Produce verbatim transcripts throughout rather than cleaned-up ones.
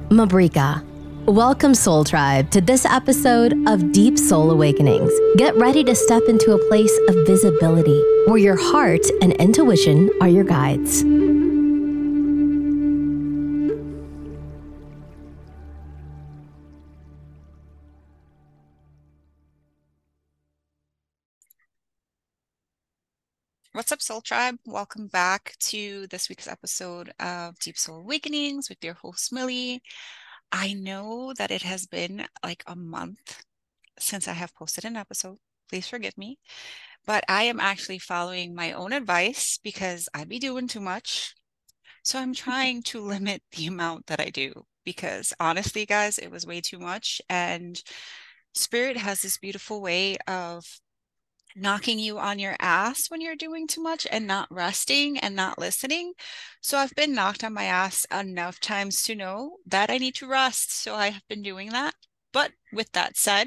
Mabrika. Welcome, Soul Tribe, to this episode of Deep Soul Awakenings. Get ready to step into a place of visibility where your heart and intuition are your guides. What's up, Soul Tribe? Welcome back to this week's episode of Deep Soul Awakenings with your host, Millie. I know that it has been like a month since I have posted an episode. Please forgive me. But I am actually following my own advice because I be doing too much. So I'm trying to limit the amount that I do because honestly, guys, it was way too much. And Spirit has this beautiful way of knocking you on your ass when you're doing too much and not resting and not listening. So I've been knocked on my ass enough times to know that I need to rest. So I have been doing that. But with that said,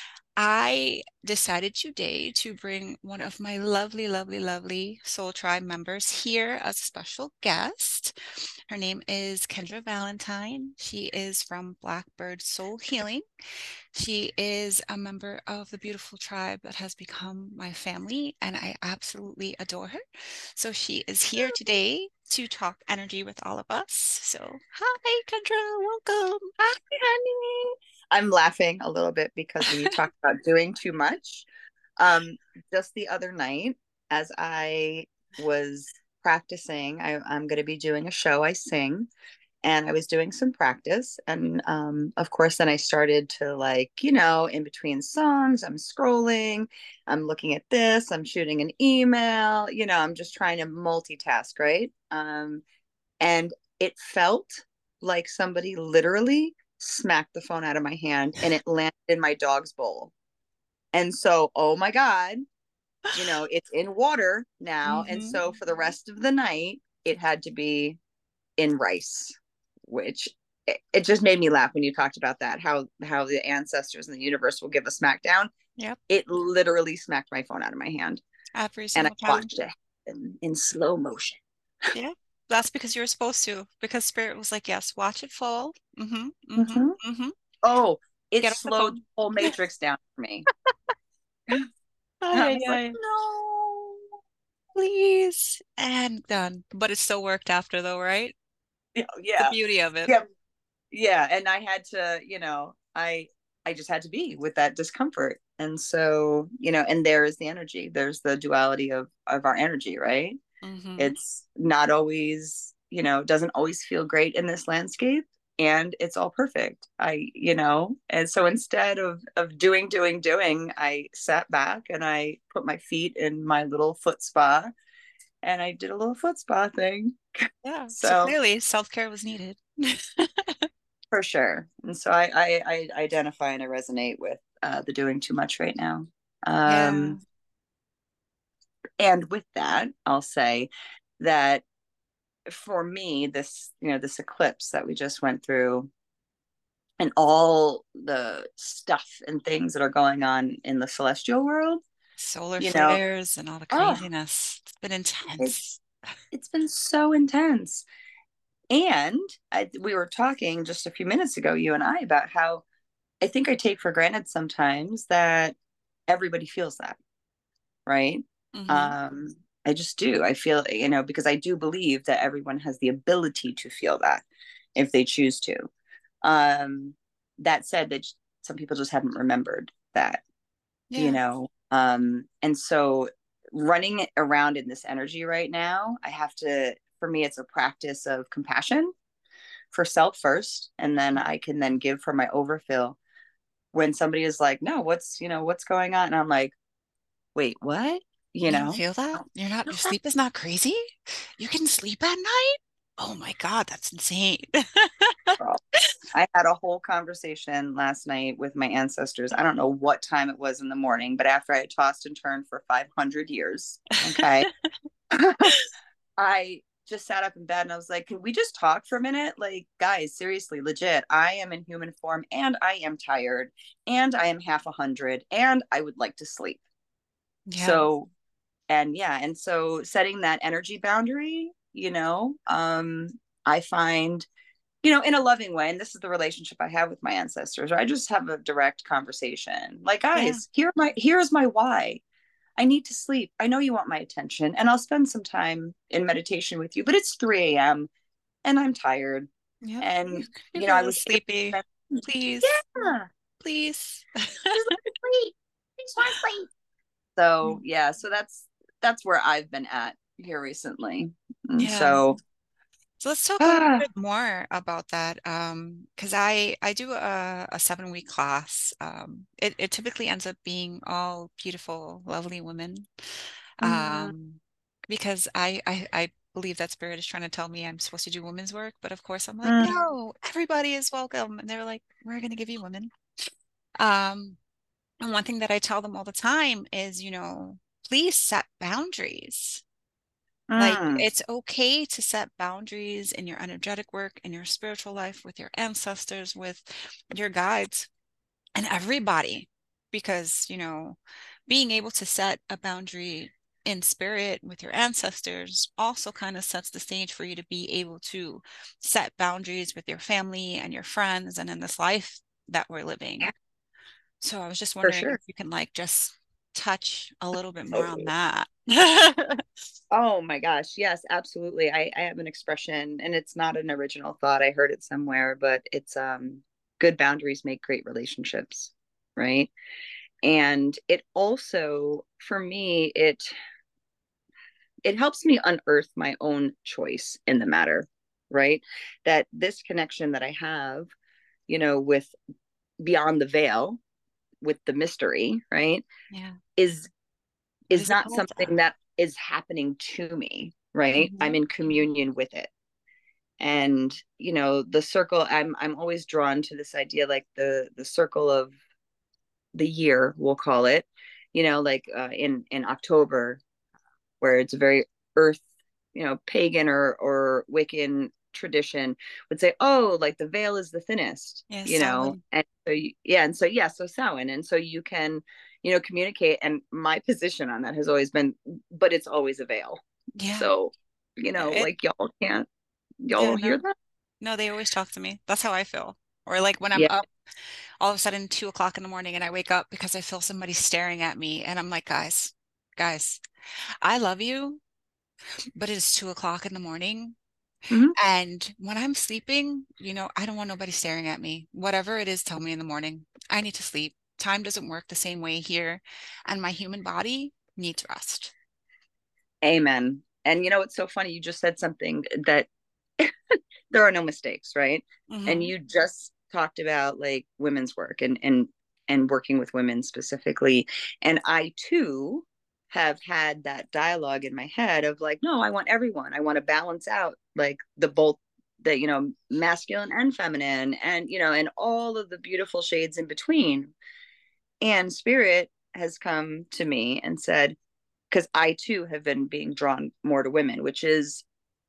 I decided today to bring one of my lovely, lovely, lovely Soul Tribe members here as a special guest. Her name is Kendra Valentine. She is from Blackbird Soul Healing. She is a member of the beautiful tribe that has become my family, and I absolutely adore her. So she is here today to talk energy with all of us. So hi, Kendra, welcome. Hi, honey. I'm laughing a little bit because when you talk about doing too much, um, just the other night, as I was practicing, I, I'm going to be doing a show. I sing, and I was doing some practice. And um, of course, then I started to, like, you know, in between songs, I'm scrolling, I'm looking at this, I'm shooting an email, you know, I'm just trying to multitask, right? Um, and it felt like somebody literally smacked the phone out of my hand and it landed in my dog's bowl. And so, oh my God, you know, it's in water now. Mm-hmm. And so for the rest of the night, it had to be in rice, which it, it just made me laugh when you talked about that, how how the ancestors in the universe will give a smackdown. Yep. It literally smacked my phone out of my hand. Every And I single time. watched it in, in slow motion. Yeah. That's because you're supposed to, because Spirit was like, yes, watch it fall. Mm-hmm. Mm-hmm. Mhm. Mm-hmm. Oh, it Get off the slowed phone. the whole Matrix down for me. Ay, I ay, was like, ay. no. Please. And done. But it still worked after though, right? Yeah, The yeah, beauty of it. yeah, yeah. And I had to, you know, I I just had to be with that discomfort. And so, you know, and there is the energy. There's the duality of of our energy, right? Mm-hmm. It's not always, you know, doesn't always feel great in this landscape, and it's all perfect. I, you know, and so instead of of doing, doing, doing, I sat back and I put my feet in my little foot spa and I did a little foot spa thing. Yeah. So So clearly self-care was needed. for sure. And so I, I, I identify and I resonate with uh, the doing too much right now. Yeah. Um, and with that, I'll say that for me, this, you know, this eclipse that we just went through and all the stuff and things that are going on in the celestial world, Solar you know, flares and all the oh, craziness. It's been intense. it's it's been so intense. And I, we were talking just a few minutes ago, you and I, about how I think I take for granted sometimes that everybody feels that, right? Mm-hmm. Um, I just do. I feel, you know, because I do believe that everyone has the ability to feel that if they choose to. Um, that said, that some people just haven't remembered that, you Yeah. know. Um, and so running around in this energy right now, I have to, for me, it's a practice of compassion for self first, and then I can then give for my overfill when somebody is like, no, what's, you know, what's going on? And I'm like, wait, what? You You don't know? feel that? You're not, your sleep is not crazy? You can sleep at night? Oh my God, that's insane. I had a whole conversation last night with my ancestors. I don't know what time it was in the morning, but after I had tossed and turned for five hundred years, okay, I just sat up in bed and I was like, can we just talk for a minute? Like, guys, seriously, legit, I am in human form and I am tired and I am half a hundred and I would like to sleep. Yeah. So, and yeah, and so setting that energy boundary, you know, um, I find you know, in a loving way. And this is the relationship I have with my ancestors. Or I just have a direct conversation. Like, Yeah. guys, here my here's my why. I need to sleep. I know you want my attention, and I'll spend some time in meditation with you, but it's three a m and I'm tired. Yeah. And You're you a know, I little was sleepy. Please. yeah, Please. just let me sleep. I just want to sleep. So yeah, so that's that's where I've been at here recently. And Yeah. so So let's talk a little ah, bit more about that. Um, because I I do a, a seven week class. Um, it, it typically ends up being all beautiful, lovely women. mm, Um, because I, I I believe that spirit is trying to tell me I'm supposed to do women's work, but of course I'm like, mm, no, everybody is welcome. And they're like, we're gonna give you women. Um, and one thing that I tell them all the time is, you know, please set boundaries. Like, mm, it's okay to set boundaries in your energetic work, in your spiritual life, with your ancestors, with your guides, and everybody. Because, you know, being able to set a boundary in spirit with your ancestors also kind of sets the stage for you to be able to set boundaries with your family and your friends and in this life that we're living. So I was just for wondering sure. if you can like just touch a little bit more on Oh, that. oh my gosh, yes, absolutely. I, I have an expression, and it's not an original thought. I heard it somewhere, but it's um good boundaries make great relationships, right? And it also, for me, it it helps me unearth my own choice in the matter, right? That this connection that I have, you know, with beyond the veil, with the mystery, right, Yeah. is What is is it not called? something that is happening to me, right? I'm Mhm. in communion with it. And you know, the circle, i'm i'm always drawn to this idea, like the the circle of the year, we'll call it, you know, like uh, in in October, where it's a very earth, you know, pagan or or Wiccan tradition would say, oh, like the veil is the thinnest, Yeah, you know, Samhain. and so you, yeah, and so yeah, so Samhain, and so you can, you know, communicate. And my position on that has always been, but it's always a veil. Yeah. So, you Yeah, know, it, like y'all can't, y'all yeah, don't hear no. that? No, they always talk to me. That's how I feel. Or like when I'm Yeah. up all of a sudden two o'clock in the morning and I wake up because I feel somebody staring at me and I'm like, guys, guys, I love you, but it is two o'clock in the morning. Mhm. And when I'm sleeping, you know, I don't want nobody staring at me. Whatever it is, tell me in the morning. I need to sleep. Time doesn't work the same way here, and my human body needs rest. Amen. And you know, it's so funny. You just said something that there are no mistakes, right? And Hmm. you just talked about like women's work and and and working with women specifically. And I too have had that dialogue in my head of like, no, I want everyone. I want to balance out like the both, the, you know, masculine and feminine, and you know, and all of the beautiful shades in between. And spirit has come to me and said, because I too have been being drawn more to women, which is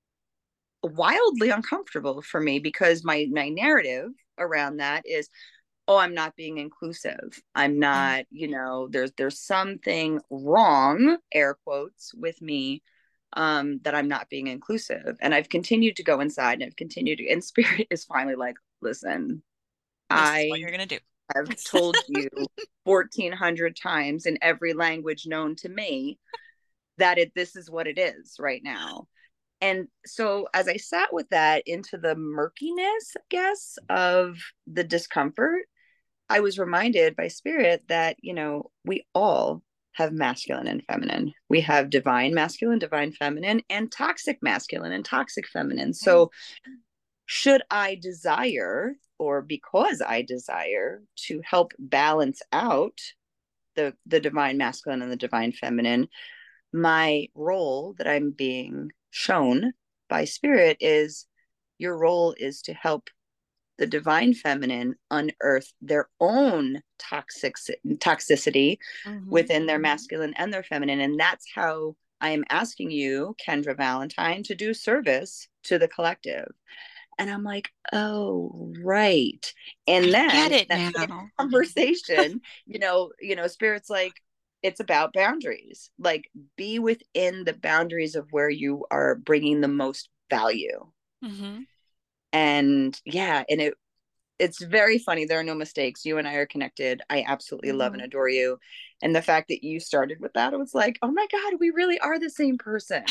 wildly uncomfortable for me, because my my narrative around that is, oh, I'm not being inclusive, I'm Yeah. not, you know, there's there's something wrong, air quotes, with me, um that I'm not being inclusive. And I've continued to go inside, and I've continued to, and spirit is finally like, listen, This is what I you're gonna do. have told you fourteen hundred times in every language known to me that it this is what it is right now. And so as I sat with that into the murkiness, I guess, of the discomfort, I was reminded by spirit that, you know, we all have masculine and feminine. We have divine masculine, divine feminine, and toxic masculine and toxic feminine. Yeah. So should I desire, or because I desire to help balance out the the divine masculine and the divine feminine, my role that I'm being shown by spirit is, your role is to help the divine feminine unearth their own toxic toxicity Hmm. within their masculine and their feminine. And that's how I am asking you, Kendra Valentine, to do service to the collective. And I'm like, oh, right. And I get then it that same now. conversation, you know, you know, spirit's like, it's about boundaries. Like, be within the boundaries of where you are bringing the most value. Hmm. And yeah, and it it's very funny. There are no mistakes. You and I are connected. I absolutely love and Mhm. adore you. And the fact that you started with that, it was like, oh my God, we really are the same person.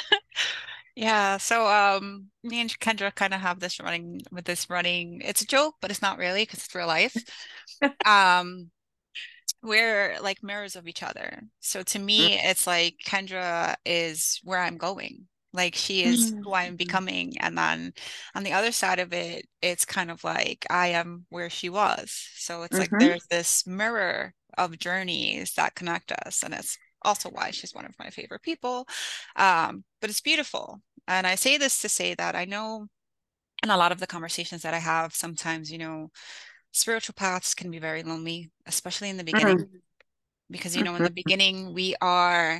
Yeah, so um me and Kendra kind of have this running with this running. It's a joke, but it's not really because it's real life. Um we're like mirrors of each other. So to me, it's like Kendra is where I'm going. Like she is who I'm Mm-hmm. becoming. And then on the other side of it, it's kind of like I am where she was. So it's like Mm-hmm. there's this mirror of journeys that connect us. And it's also why she's one of my favorite people. Um, but it's beautiful. And I say this to say that I know in a lot of the conversations that I have, sometimes, you know, spiritual paths can be very lonely, especially in the beginning because you know in the Mm-hmm. beginning we are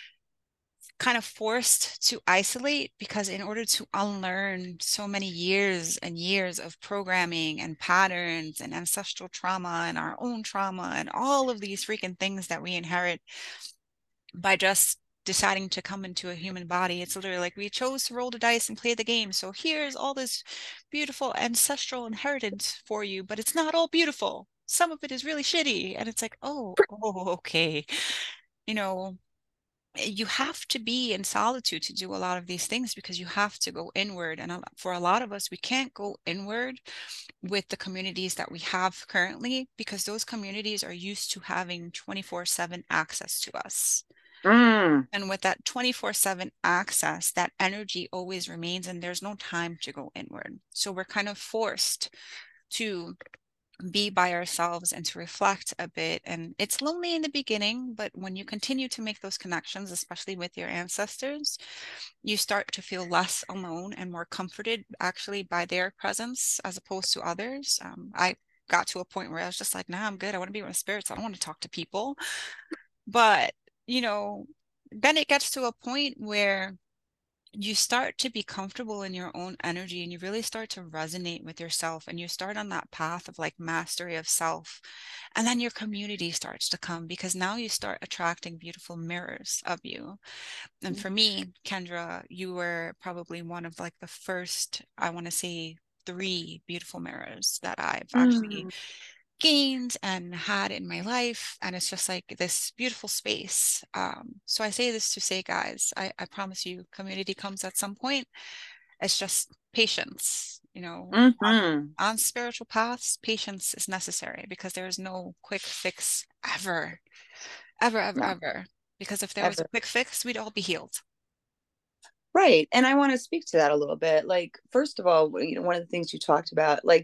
kind of forced to isolate because in order to unlearn so many years and years of programming and patterns and ancestral trauma and our own trauma and all of these freaking things that we inherit by just deciding to come into a human body, it's literally like we chose to roll the dice and play the game, so here's all this beautiful ancestral inheritance for you, but it's not all beautiful. Some of it is really shitty, and it's like, oh, oh, okay. You know, you have to be in solitude to do a lot of these things because you have to go inward. And for a lot of us, we can't go inward with the communities that we have currently because those communities are used to having twenty-four seven access to us. Mm. And with that twenty-four seven access, that energy always remains and there's no time to go inward. So we're kind of forced to be by ourselves and to reflect a bit. And it's lonely in the beginning, but when you continue to make those connections, especially with your ancestors, you start to feel less alone and more comforted actually by their presence as opposed to others. Um, I got to a point where I was just like, nah, I'm good. I want to be with spirits. I don't want to talk to people. But, you know, then it gets to a point where you start to be comfortable in your own energy and you really start to resonate with yourself and you start on that path of like mastery of self. And then your community starts to come because now you start attracting beautiful mirrors of you. And for me, Kendra, you were probably one of like the first, I want to say, three beautiful mirrors that I've actually Mm. gained and had in my life. And it's just like this beautiful space. Um, so I say this to say, guys, I, I promise you, community comes at some point. It's just patience, you know, on, Mm-hmm. on spiritual paths, patience is necessary because there is no quick fix ever, ever, ever, No, ever. Because if there was a ever. quick fix, we'd all be healed. Right. And I want to speak to that a little bit. Like, first of all, you know, one of the things you talked about, like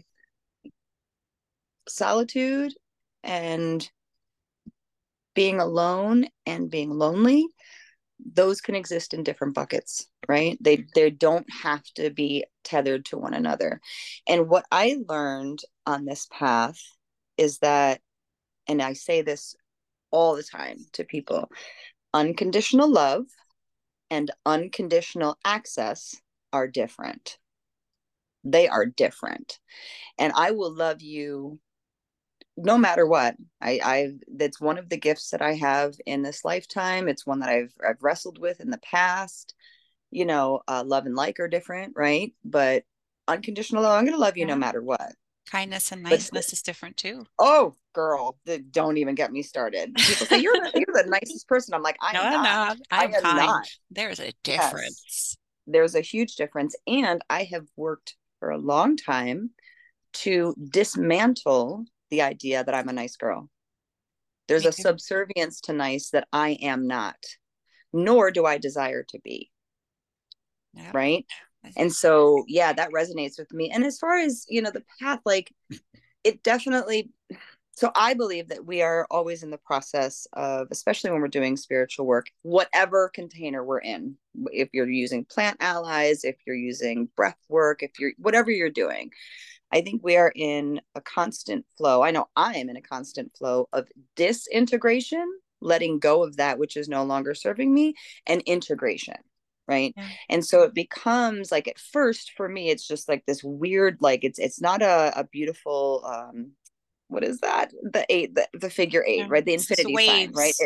solitude and being alone and being lonely, those can exist in different buckets, right? They they don't have to be tethered to one another. And what I learned on this path is that, and I say this all the time to people, unconditional love and unconditional access are different. They are different. And I will love you no matter what. I, I that's one of the gifts that I have in this lifetime. It's one that I've I've wrestled with in the past. You know, uh, love and like are different, right? But unconditional love, I'm gonna love you no Yeah. matter what. Kindness and But niceness is different too. oh, girl, the, don't even get me started. People say you're the, you're the nicest person. I'm like, I No, am I'm not. not. I I am am kind. not. There is a Yes, difference. there's a huge difference, and I have worked for a long time to dismantle the idea that I'm a nice girl. There's Me a too. subservience to nice that I am not, nor do I desire to be. Yeah. Right. And so, yeah, that resonates with me. And as far as, you know, the path, like it definitely, so I believe that we are always in the process of, especially when we're doing spiritual work, whatever container we're in, if you're using plant allies, if you're using breath work, if you're, whatever you're doing, I think we are in a constant flow. I know I am in a constant flow of disintegration, letting go of that which is no longer serving me, and integration. Right. Yeah. And so it becomes like at first for me, it's just like this weird, like it's it's not a, a beautiful um what is that? The eight, the, the figure eight, Yeah. right? The It's just infinity sign, right? waves. It,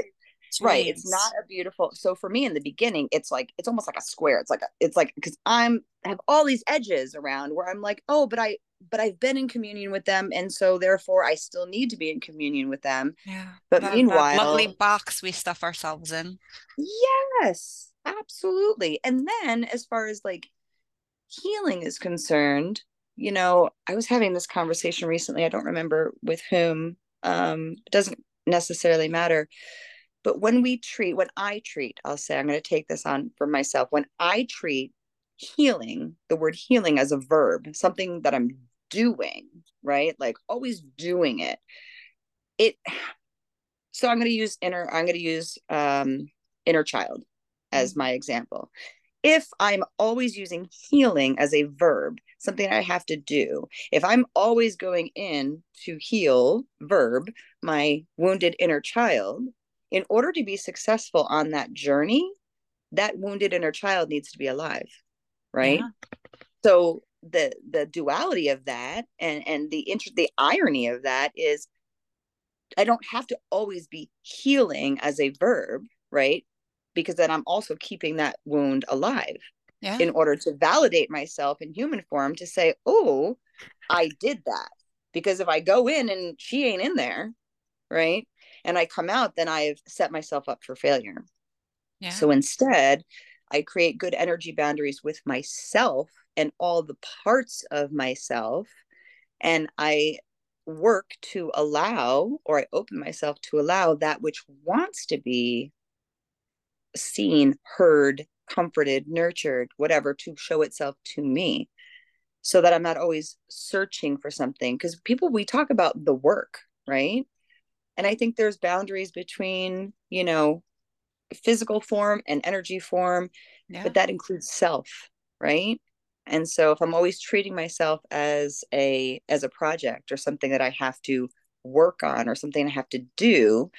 It's right. It's radiance. not a beautiful. So for me in the beginning, it's like it's almost like a square. It's like a, it's like because I'm have all these edges around where I'm like, oh, but I but I've been in communion with them, and so therefore I still need to be in communion with them. Yeah. But That that lovely meanwhile, box we stuff ourselves in. yes, absolutely. And then as far as like healing is concerned, you know, I was having this conversation recently. I don't remember with whom. Um, it doesn't necessarily matter. But when we treat, when I treat, I'll say, I'm going to take this on for myself. When I treat healing, the word healing as a verb, something that I'm doing, right? Like always doing it. It, so I'm going to use inner, I'm going to use um, inner child as Mhm. my example. If I'm always using healing as a verb, something I have to do, if I'm always going in to heal, verb, my wounded inner child, in order to be successful on that journey, that wounded inner child needs to be alive, right? Yeah. So the the duality of that and and the interest the irony of that is I don't have to always be healing as a verb, right? Because then I'm also keeping that wound alive Yeah. in order to validate myself in human form to say, oh, I did that. Because if I go in and she ain't in there, right? And I come out, then I've set myself up for failure. Yeah. So instead, I create good energy boundaries with myself and all the parts of myself. And I work to allow, or I open myself to allow that which wants to be seen, heard, comforted, nurtured, whatever, to show itself to me so that I'm not always searching for something. Because people, we talk about the work, right? And I think there's boundaries between, you know, physical form and energy form, Yeah. but that includes self, right? And so if I'm always treating myself as a as a project or something that I have to work on or something I have to do,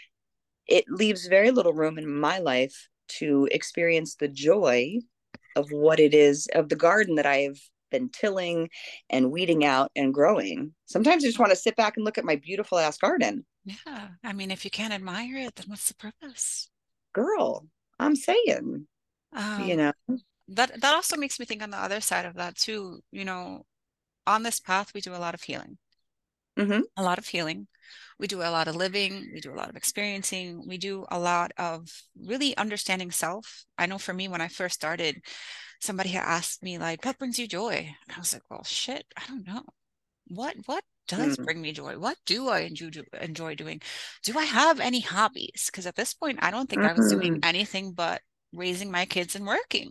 it leaves very little room in my life to experience the joy of what it is of the garden that I've been tilling and weeding out and growing. Sometimes I just want to sit back and look at my beautiful ass garden. Yeah. I mean, if you can't admire it, then what's the purpose? Girl, I'm saying, you Um, know. that that also makes me think on the other side of that too, you know, on this path we do a lot of healing. Mm-hmm. A lot of healing. We do a lot of living, we do a lot of experiencing, we do a lot of really understanding self. I know for me, when I first started, somebody had asked me, like, what brings you joy? And I was like, well, shit, I don't know. What what does Mm. bring me joy? What do I enjoy enjoy doing? Do I have any hobbies? Because at this point, I don't think I was doing Mm. anything but raising my kids and working.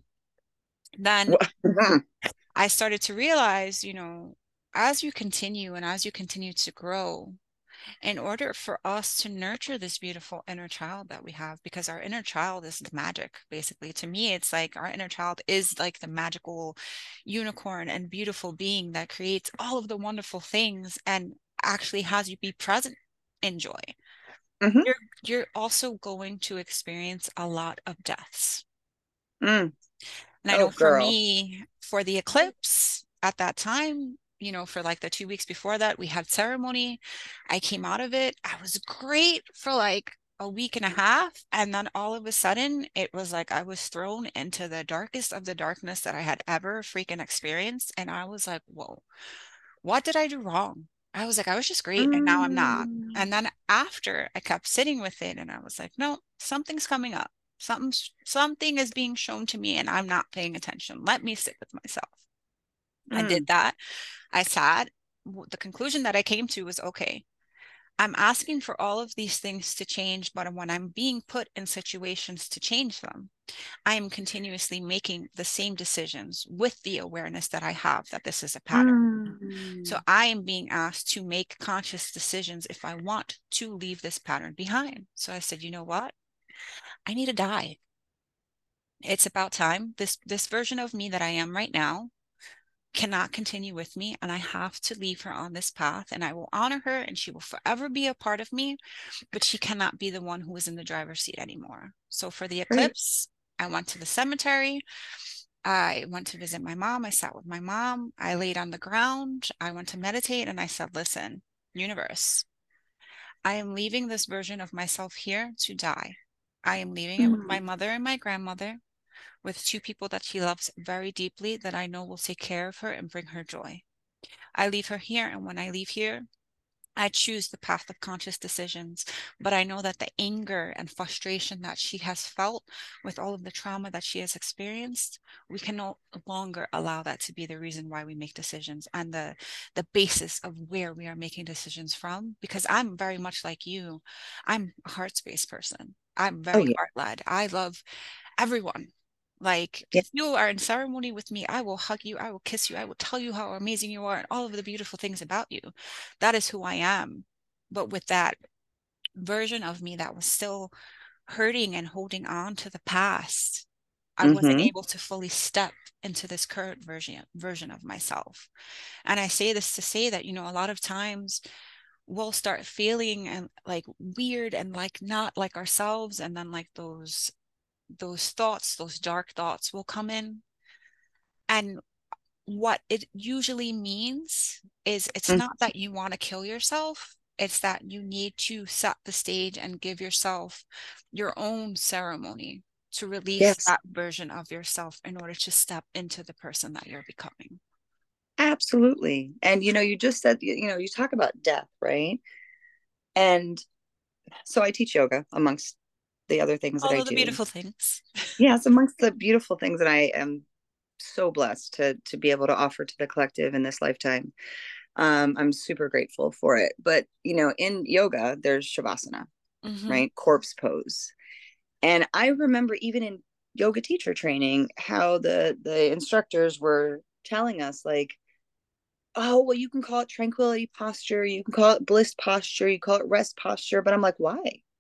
Then Mhm. I started to realize, you know, as you continue and as you continue to grow, in order for us to nurture this beautiful inner child that we have, because our inner child is the magic, basically. To me, it's like our inner child is like the magical unicorn and beautiful being that creates all of the wonderful things and actually has you be present in joy. Mhm. You're you're also going to experience a lot of deaths. Mm. And I Oh, know for girl. me, for the eclipse at that time, you know, for like the two weeks before that, we had ceremony. I came out of it. I was great for like a week and a half. And then all of a sudden, it was like I was thrown into the darkest of the darkness that I had ever freaking experienced. And I was like, whoa, what did I do wrong? I was like, I was just great. And now I'm not. Mm. And then after I kept sitting with it and I was like, no, something's coming up. Something's something is being shown to me and I'm not paying attention. Let me sit with myself. I did Mm. that. I sat. The conclusion that I came to was okay, I'm asking for all of these things to change, but when I'm being put in situations to change them, I am continuously making the same decisions with the awareness that I have that this is a pattern. So Mm. I am being asked to make conscious decisions if I want to leave this pattern behind. So I said, you know what? I need to die. It's about time. This this version of me that I am right now cannot continue with me, and I have to leave her on this path, and I will honor her and she will forever be a part of me, but she cannot be the one who is in the driver's seat anymore. So for the Right. eclipse, I went to the cemetery. I went to visit my mom. I sat with my mom. I laid on the ground. I went to meditate and I said, listen, universe, I am leaving this version of myself here to die. I am leaving it with my mother and my grandmother, with two people that she loves very deeply that I know will take care of her and bring her joy. I leave her here, and when I leave here, I choose the path of conscious decisions, but I know that the anger and frustration that she has felt with all of the trauma that she has experienced, we can no longer allow that to be the reason why we make decisions and the the basis of where we are making decisions from. Because I'm very much like you. I'm a heart space person. I'm Oh very yeah. heart led. I love everyone. Like, Yeah. if you are in ceremony with me, I will hug you, I will kiss you, I will tell you how amazing you are and all of the beautiful things about you. That is who I am. But with that version of me that was still hurting and holding on to the past, I wasn't Mm-hmm. able to fully step into this current version version of myself. And I say this to say that, you know, a lot of times we'll start feeling and like weird and like not like ourselves, and then like those those thoughts, those dark thoughts will come in. And what it usually means is it's Mm. not that you want to kill yourself, it's that you need to set the stage and give yourself your own ceremony to release Yes, that version of yourself in order to step into the person that you're becoming. absolutely. And you know, you just said, you you know, you talk about death, right? And so I teach yoga amongst the other things that All I of the do. beautiful things. Yes, amongst the beautiful things that I am so blessed to to be able to offer to the collective in this lifetime. Um, I'm super grateful for it. But you know, in yoga, there's shavasana, Mm-hmm. right? Corpse pose. And I remember even in yoga teacher training, how the the instructors were telling us like, oh, well, you can call it tranquility posture, you can call it bliss posture, you call it rest posture, but I'm like, why?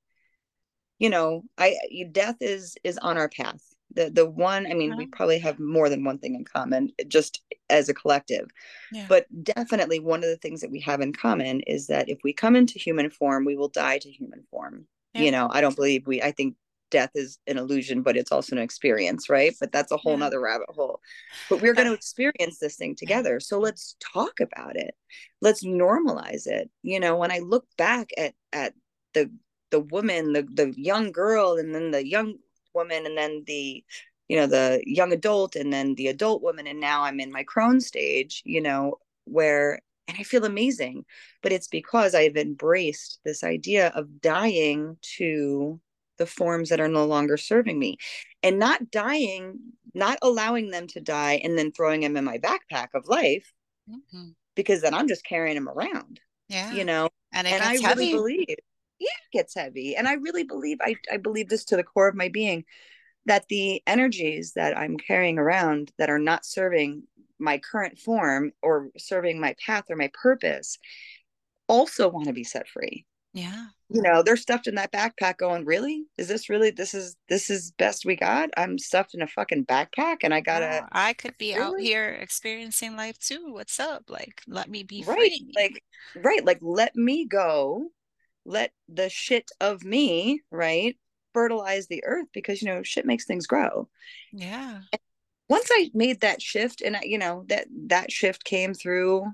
You know, I death is is on our path. The the one, I mean, Yeah. we probably have more than one thing in common, just as a collective. Yeah. But definitely one of the things that we have in common is that if we come into human form, we will die to human form. Yeah. You know, I don't believe we, I think death is an illusion, but it's also an experience, right? But that's a whole Yeah. nother rabbit hole. But we're going Yeah. to experience this thing Yeah. together. So let's talk about it. Let's normalize it. You know, when I look back at at the the woman, the the young girl, and then the young woman, and then the you know the young adult, and then the adult woman, and now I'm in my crone stage, you know, where and I feel amazing, but it's because I've embraced this idea of dying to the forms that are no longer serving me, and not dying, not allowing them to die and then throwing them in my backpack of life, Mm-hmm. because then I'm just carrying them around, Yeah. you know. And it And I gets really heavy. believe, yeah, it gets heavy. And I really believe, I, I believe this to the core of my being, that the energies that I'm carrying around that are not serving my current form or serving my path or my purpose also want to be set free. Yeah. You know, they're stuffed in that backpack going, really? Is this really, this is, this is best we got? I'm stuffed in a fucking backpack and I gotta, Yeah, I could be out really? here experiencing life too. What's up? Like, let me be Right. free. Like, right. Like, let me go. Let the shit of me, right, fertilize the earth, because, you know, shit makes things grow. Yeah. Once I made that shift, and I, you know, that that shift came through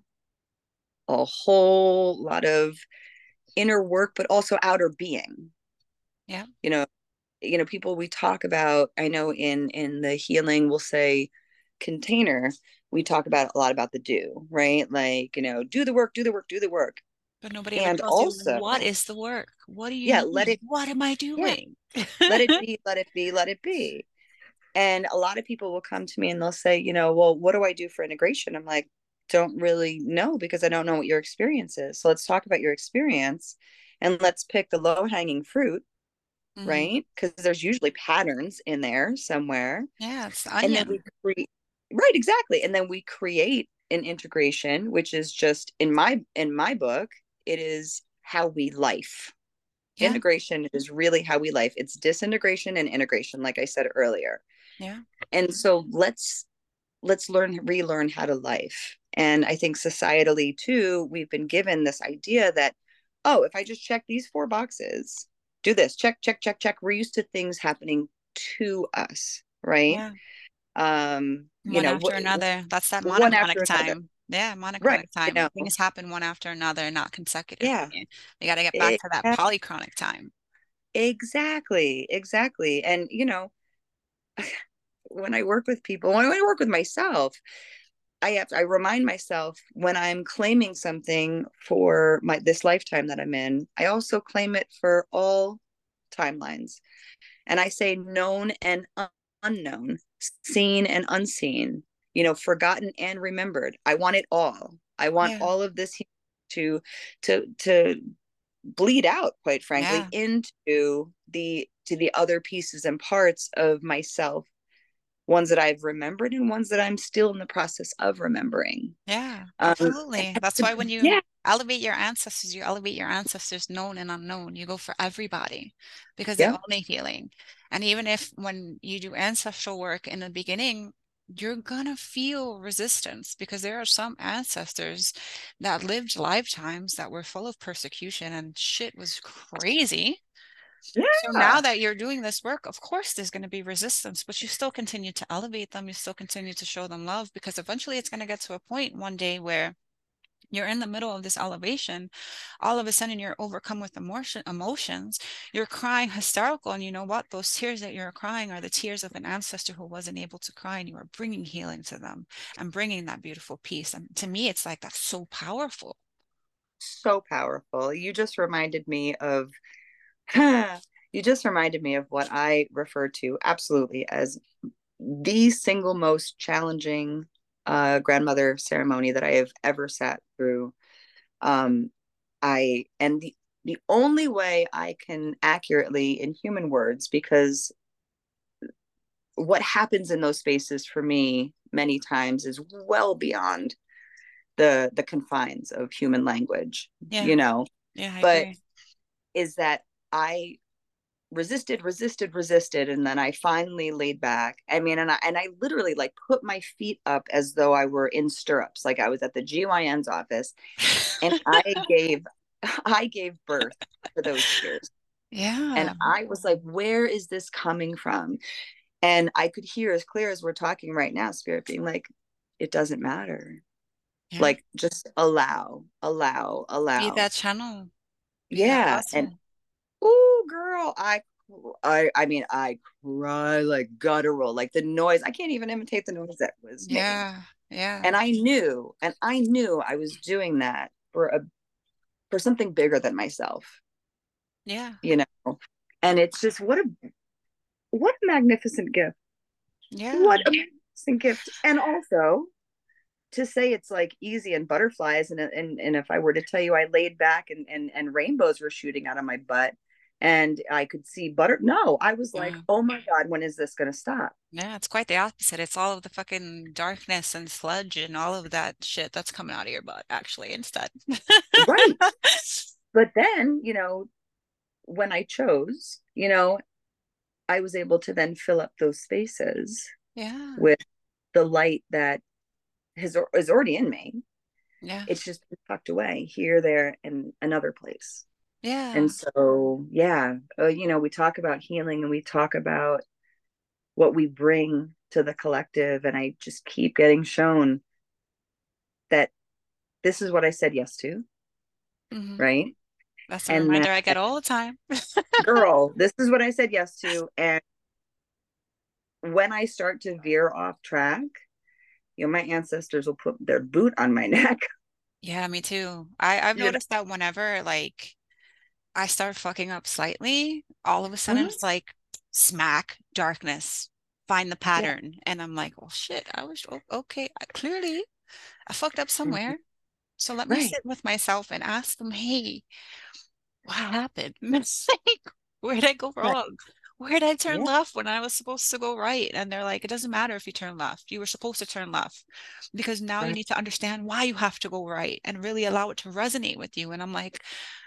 a whole lot of inner work, but also outer being. Yeah. You know, you know, people we talk about, I know in in the healing we'll say container, we talk about a lot about the do, right? Like, you know, do the work, do the work, do the work. But nobody ever And tells you, also, what is the work? What do you yeah, let need? it, What am I yeah, doing? let it be, let it be, let it be. And a lot of people will come to me and they'll say, you know, well, what do I do for integration? I'm like, don't really know, because I don't know what your experience is. So let's talk about your experience and let's pick the low hanging fruit, Hmm. right? Because there's usually patterns in there somewhere. Yeah, it's the And then we onion. create, right, exactly. And then we create an integration, which is just in my in my book, it is how we life. Yeah. Integration is really how we life. It's disintegration and integration, like I said earlier. Yeah. And so let's let's learn relearn how to life. And I think societally too, we've been given this idea that, oh, if I just check these four boxes, do this, check, check, check, check, we're used to things happening to us, right? Yeah. Um you One know, after wh- another. That's that one monochronic after another, time. Yeah, right? monochronic You time. know, Things happen one after another, not consecutively. yeah, You got to get back it, to that polychronic time. Exactly, exactly. And you know, when I work with people, when I work with myself, I have to, I remind myself when I'm claiming something for my this lifetime that I'm in, I also claim it for all timelines. And I say known and un- unknown, seen and unseen, you know, forgotten and remembered. I want it all. I want Yeah. all of this to to to bleed out, quite frankly, Yeah. into the to the other pieces and parts of myself, ones that I've remembered and ones that I'm still in the process of remembering. Yeah, Um, absolutely. That's why when you yeah, elevate your ancestors, you elevate your ancestors known and unknown. You go for everybody because they yeah, all need healing. And even if when you do ancestral work in the beginning, you're gonna feel resistance because there are some ancestors that lived lifetimes that were full of persecution and shit was crazy. So now yeah. that you're doing this work, of course there's going to be resistance, but you still continue to elevate them. You still continue to show them love because eventually it's going to get to a point one day where you're in the middle of this elevation. All of a sudden you're overcome with emotion, emotions. You're crying hysterical. And you know what? Those tears that you're crying are the tears of an ancestor who wasn't able to cry. And you are bringing healing to them and bringing that beautiful peace. And to me, it's like that's so powerful. So powerful. You just reminded me of you just reminded me of what I refer to absolutely as the single most challenging uh, grandmother ceremony that I have ever sat through. Um, I and the the only way I can accurately in human words, because what happens in those spaces for me many times is well beyond the the confines of human language, Yeah. you know, Yeah, I but agree. is that I resisted, resisted, resisted, and then I finally laid back. I mean, and I and I literally like put my feet up as though I were in stirrups, like I was at the G Y N's office, and I gave I gave birth to those tears. And Yeah. I was like, where is this coming from? And I could hear as clear as we're talking right now, Spirit being like, it doesn't matter. Yeah. Like just allow, allow, Be allow. that channel. Be that Yeah. And vessel. oh girl, I I I mean I cry like guttural, like the noise. I can't even imitate the noise that was made. Yeah. Yeah. And I knew, and I knew I was doing that for a for something bigger than myself, Yeah. you know. And it's just what a what a magnificent gift. Yeah. What a magnificent gift. And also to say it's like easy and butterflies, and and and if I were to tell you I laid back and and and rainbows were shooting out of my butt and I could see butter, no, I was like, Yeah. oh my god, when is this going to stop? Yeah, it's quite the opposite. It's all of the fucking darkness and sludge and all of that shit that's coming out of your butt, actually, instead. Right. But then, you know, when I chose, you know, I was able to then fill up those spaces Yeah. with the light that has is already in me. Yeah. It's just been tucked away here, there, and another place. And Yeah. so, yeah, uh, you know, we talk about healing and we talk about what we bring to the collective. And I just keep getting shown that this is what I said yes to, Hmm. right? That's a And that, reminder I get all the time. girl, this is what I said yes to. And when I start to veer off track, you know, my ancestors will put their boot on my neck. Yeah, me too. I, I've You know? noticed that whenever like I start fucking up slightly, all of a sudden Mhm. it's like smack, darkness, find the Yeah, pattern. And I'm like, well, shit, I was o- okay. I- Clearly, I fucked up mhm. somewhere. So let me Right. sit with myself and ask them, hey, what happened? Like, where did I go Right. wrong? Where did I turn Yeah. left when I was supposed to go right? And they're like, it doesn't matter if you turn left. You were supposed to turn left because now you Right. need to understand why you have to go right and really allow it to resonate with you. And I'm like,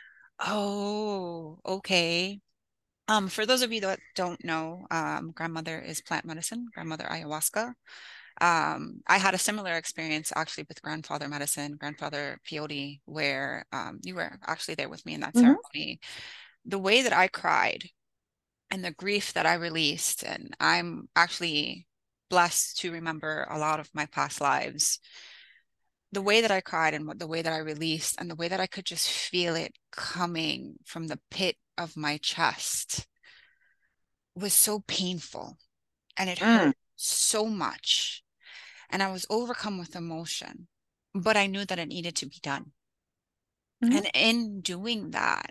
oh, okay. Um, for those of you that don't know, um, grandmother is plant medicine, grandmother ayahuasca. Um, I had a similar experience actually with grandfather medicine, grandfather peyote, where um, you were actually there with me in that Mhm. ceremony. The way that I cried and the grief that I released, and I'm actually blessed to remember a lot of my past lives. the way that I cried and what the way that I released and the way that I could just feel it coming from the pit of my chest was so painful, and it Mm. hurt so much. And I was overcome with emotion, but I knew that it needed to be done. Mhm. And in doing that,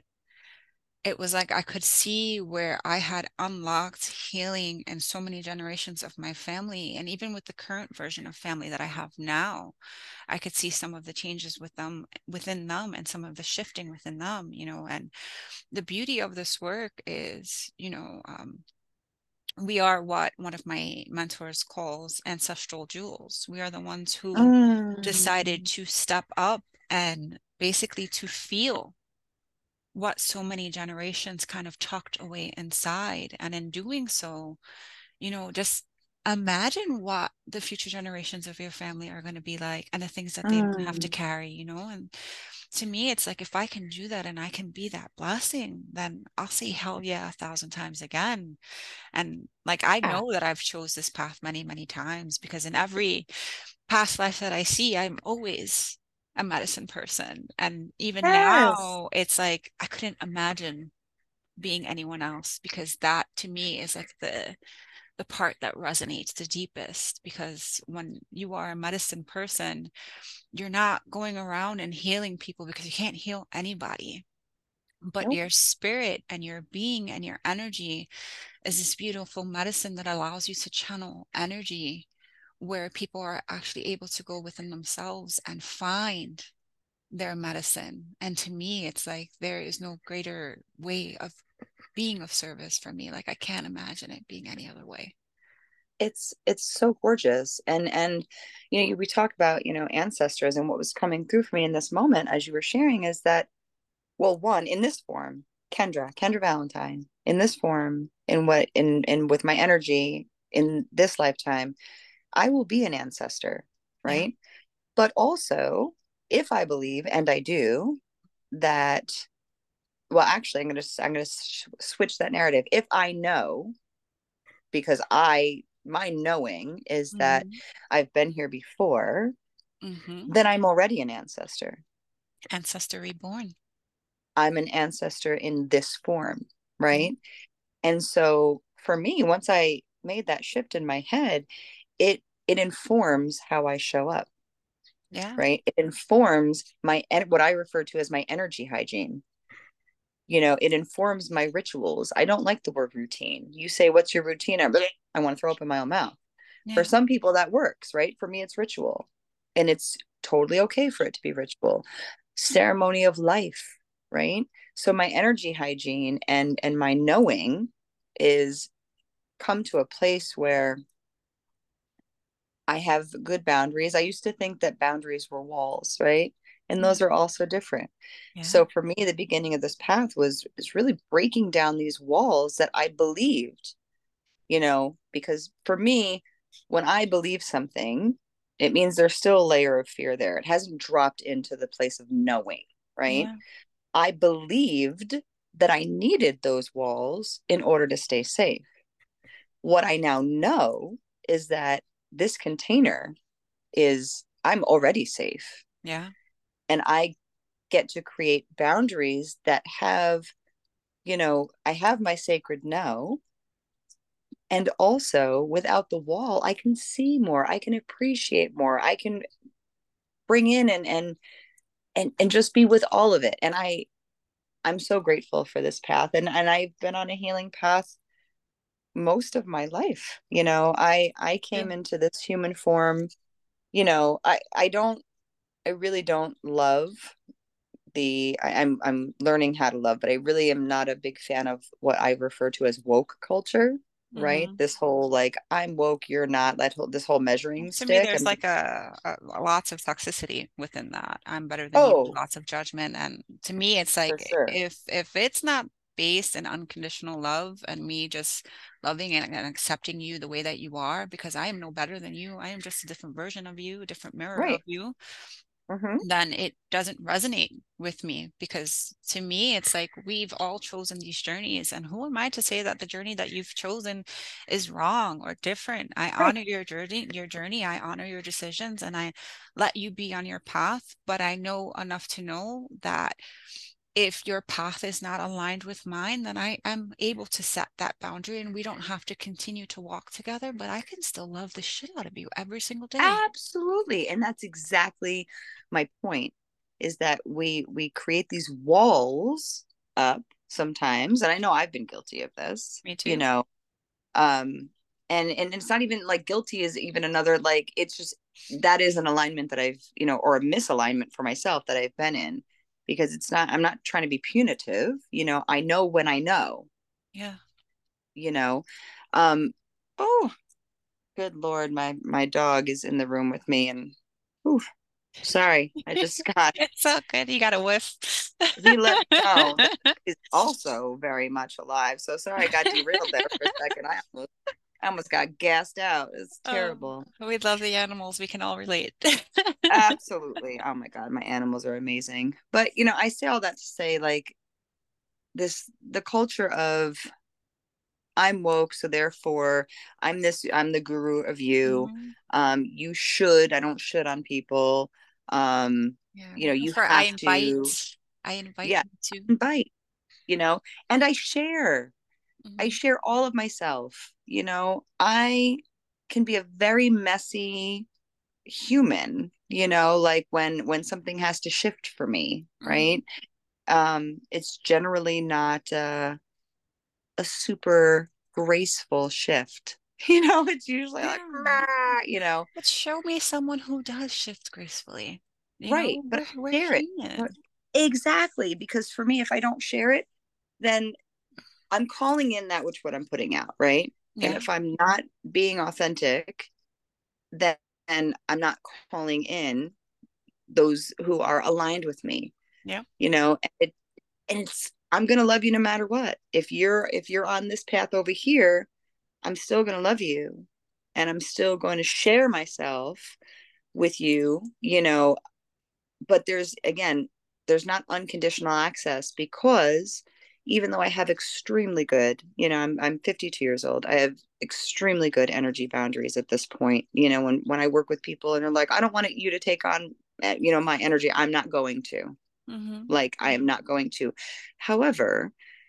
it was like I could see where I had unlocked healing in so many generations of my family. And even with the current version of family that I have now, I could see some of the changes with them within them and some of the shifting within them, you know. And the beauty of this work is, you know, um, we are what one of my mentors calls ancestral jewels. We are the ones who decided Mm. to step up and basically to feel what so many generations kind of tucked away inside. And in doing so, you know, just imagine what the future generations of your family are going to be like and the things that they don't have to Mm. carry, you know. And to me, it's like if I can do that and I can be that blessing, then I'll say hell yeah a thousand times again. And like I Yeah. know that I've chose this path many, many times, because in every past life that I see, I'm always a medicine person. And even Yes. now, it's like I couldn't imagine being anyone else, because that to me is like the the part that resonates the deepest. Because when you are a medicine person, you're not going around and healing people, because you can't heal anybody. But Nope. your spirit and your being and your energy is this beautiful medicine that allows you to channel energy where people are actually able to go within themselves and find their medicine. And to me, it's like there is no greater way of being of service for me. Like I can't imagine it being any other way. It's it's so gorgeous. And and you know, we talk about, you know, ancestors, and what was coming through for me in this moment as you were sharing is that, well, one, in this form, Kendra, Kendra Valentine, in this form, in what in in with my energy in this lifetime, I will be an ancestor, Yeah. right? But also, if I believe, and I do, that, well, actually, I'm going to I'm going to sh- switch that narrative. If I know, because I my knowing is that Mm-hmm. I've been here before, Mm-hmm. then I'm already an ancestor. Ancestor reborn. I'm an ancestor in this form, Yeah. right? And so for me, once I made that shift in my head, it it informs how I show up, Yeah. right? It informs my what I refer to as my energy hygiene. You know, it informs my rituals. I don't like the word routine. You say, "What's your routine?" I'm, I want to throw up in my own mouth. For Yeah. some people, that works, right? For me, it's ritual, and it's totally okay for it to be ritual. Ceremony of life, right? So my energy hygiene and and my knowing is come to a place where I have good boundaries. I used to think that boundaries were walls, right? And Yeah. those are also different. Yeah. So for me, the beginning of this path was is really breaking down these walls that I believed, you know, because for me, when I believe something, it means there's still a layer of fear there. It hasn't dropped into the place of knowing, right? Yeah. I believed that I needed those walls in order to stay safe. What I now know is that this container is, I'm already safe, Yeah. and I get to create boundaries that have, you know, I have my sacred no. And also, without the wall, I can see more, I can appreciate more, I can bring in and and and and just be with all of it. And I I'm so grateful for this path. And and I've been on a healing path most of my life. You know, I I Yeah. came into this human form, you know, I I don't I really don't love the I, I'm I'm learning how to love, but I really am not a big fan of what I refer to as woke culture, right? Mm-hmm. This whole like I'm woke, you're not, that whole this whole measuring To me, stick. there's I'm like a, a lots of toxicity within that. I'm better than you, oh, lots of judgment. And to me, it's for like sure. if if it's not based in unconditional love and me just loving and, and accepting you the way that you are, because I am no better than you. I am just a different version of you, a different mirror of Right. you. Mm-hmm. then it doesn't resonate with me, because to me it's like we've all chosen these journeys, and who am I to say that the journey that you've chosen is wrong or different? I Right. honor your journey, your journey. I honor your decisions, and I let you be on your path. But I know enough to know that if your path is not aligned with mine, then I am able to set that boundary, and we don't have to continue to walk together, but I can still love the shit out of you every single day. Absolutely. And that's exactly my point, is that we we create these walls up sometimes. And I know I've been guilty of this, Me you too. know. Um and and it's not even like guilty is even another, like, it's just that is an alignment that I've, you know, or a misalignment for myself that I've been in, because it's not, I'm not trying to be punitive, you know, I know when I know, Yeah. you know. Um oh, good Lord, my my dog is in the room with me, and whew, sorry, I just got, It's so good. You got a whiff. he let me know that he's also very much alive. So sorry I got derailed there for a second. I almost I almost got gassed out. It's Oh, terrible. we love the animals. We can all relate. Absolutely. Oh my God, my animals are amazing. But you know, I say all that to say, like, this, the culture of I'm woke, so therefore I'm this, I'm the guru of you. Mhm. Um, you should, I don't should on people. Um, Yeah. you know, you For I have to, invite, I invite yeah, you to. invite, you know, and I share. I Mhm. share all of myself. You know, I can be a very messy human, you know, like when when something has to shift for me, Mhm. right? Um, it's generally not uh a super graceful shift. You know, it's usually like, Yeah. "Meh," you know, But show me someone who does shift gracefully. You know, right. But we're we're I share it. But human. exactly, because for me, if I don't share it, then I'm calling in that which what I'm putting out, right? And Yeah. if I'm not being authentic, then I'm not calling in those who are aligned with me, Yeah. you know, and, it, and it's, I'm going to love you no matter what. If you're, if you're on this path over here, I'm still going to love you, and I'm still going to share myself with you, you know, but there's, again, there's not unconditional access, because even though I have extremely good, you know, I'm I'm fifty-two years old. I have extremely good energy boundaries at this point. You know, when when I work with people and they're like, I don't want you to take on, eh, you know, my energy, I'm not going to. Mhm. Like, I am not going to. However,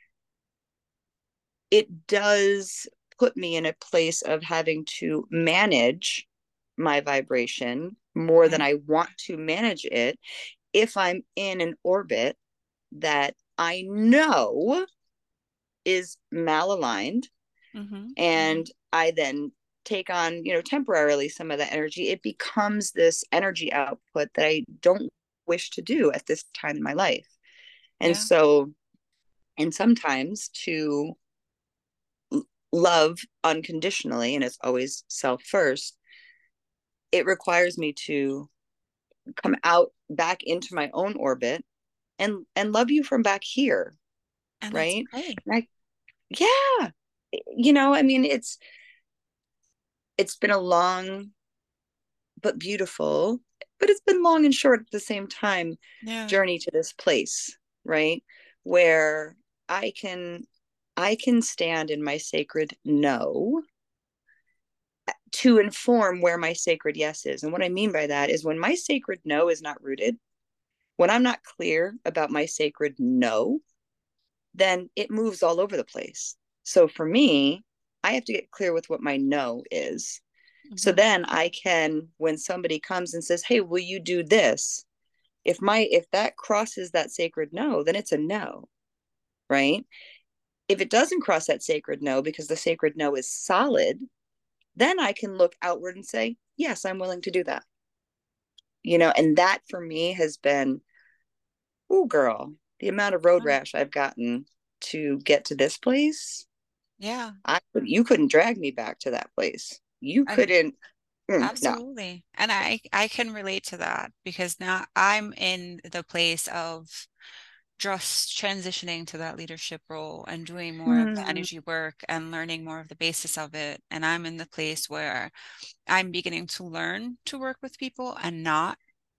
it does put me in a place of having to manage my vibration more than Yeah. I want to manage it if I'm in an orbit that I know is malaligned, Mhm. and I then take on, you know, temporarily some of that energy, it becomes this energy output that I don't wish to do at this time in my life. And Yeah. so, and sometimes to love unconditionally, and it's always self first, it requires me to come out back into my own orbit and and love you from back here, And that's right? okay. And I, yeah, you know, I mean, it's it's been a long but beautiful, but it's been long and short at the same time, Yeah. journey to this place, right? Where I can I can stand in my sacred no to inform where my sacred yes is. And what I mean by that is, when my sacred no is not rooted, when I'm not clear about my sacred no, then it moves all over the place. So for me, I have to get clear with what my no is. So Mhm. then I can, when somebody comes and says, "Hey, will you do this?" If my if that crosses that sacred no, then it's a no, right? If it doesn't cross that sacred no, because the sacred no is solid, then I can look outward and say, "Yes, I'm willing to do that." You know, and that for me has been, oh girl, the amount of road Yeah. rash I've gotten to get to this place. Yeah. I you couldn't drag me back to that place. You And couldn't. Mm, no. absolutely. And I I can relate to that, because now I'm in the place of just transitioning to that leadership role and doing more of the Mm, energy work and learning more of the basis of it. And I'm in the place where I'm beginning to learn to work with people and not